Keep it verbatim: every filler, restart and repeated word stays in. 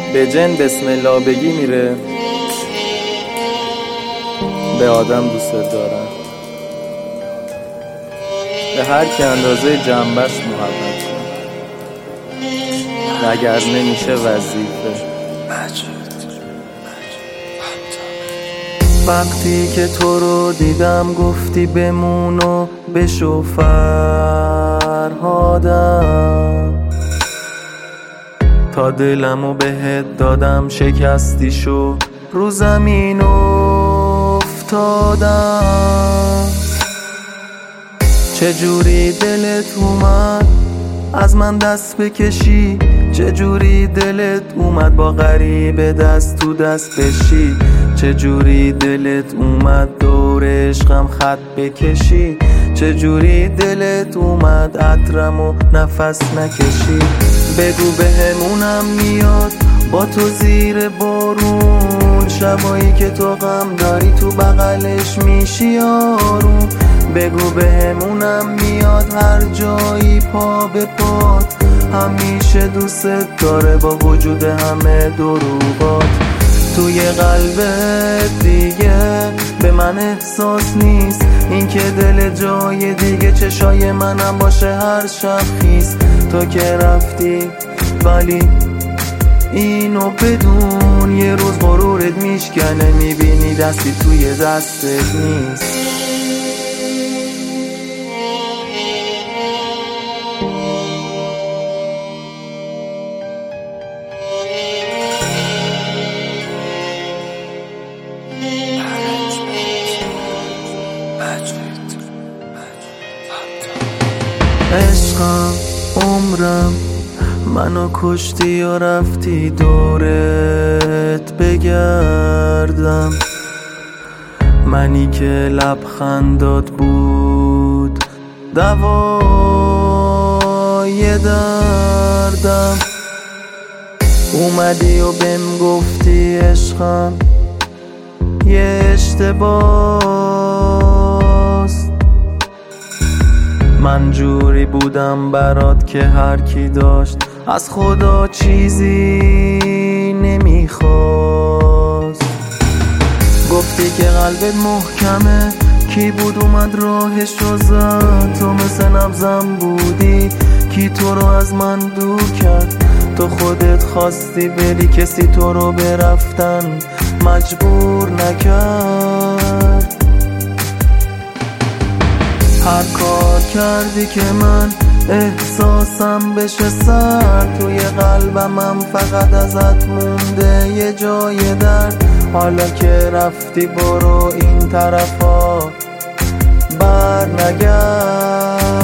به جن بسم الله بگی میره. به آدم دوست دارم، به هر کی اندازه جنبش محبت کن، اگر نمیشه وظیفه. وقتی که تو رو دیدم گفتی بمون و بشو فرهادم، تا دلمو بهت دادم شکستی شو رو زمین افتادم. چجوری دلت اومد از من دست بکشی، چجوری دلت اومد با غریبه دست تو دست بشی، چجوری دلت اومد دور عشقم خط بکشی، چجوری دلت اومد عطرمو نفس نکشی. بگو بهمونم میاد با تو زیر بارون، شبایی که تو غم داری تو بغلش میشی آروم. بگو بهمونم میاد هر جایی پا به پات، همیشه دوست داره با وجود همه دروغات. توی قلبت دیگه به من احساس نیست، این که دل جای دیگه چشای منم باشه هر شب خیس. تو که رفتی ولی اینو بدون، یه روز غرورت میشکنه میبینی دستی توی دستت نیست. عشقم عمرم منو کشتی و رفتی دورت بگردم، منی که لبخندات بود دوای دردم. اومدی و بهم گفتی عشقم یه اشتباست، من جوری بودم برات که هر کی داشت از خدا چیزی نمیخواست. گفتی که قلبت محکمه، کی بود اومد راهشو زد، تو مثل نبضم بودی کی تو رو از من دور کرد. تو خودت خواستی بری کسی تو رو به رفتن مجبور نکرد. هر کار کردی که من احساسم بشه سر، توی قلبمم فقط ازت مونده یه جای درد. حالا که رفتی برو این طرفا بر نگرد.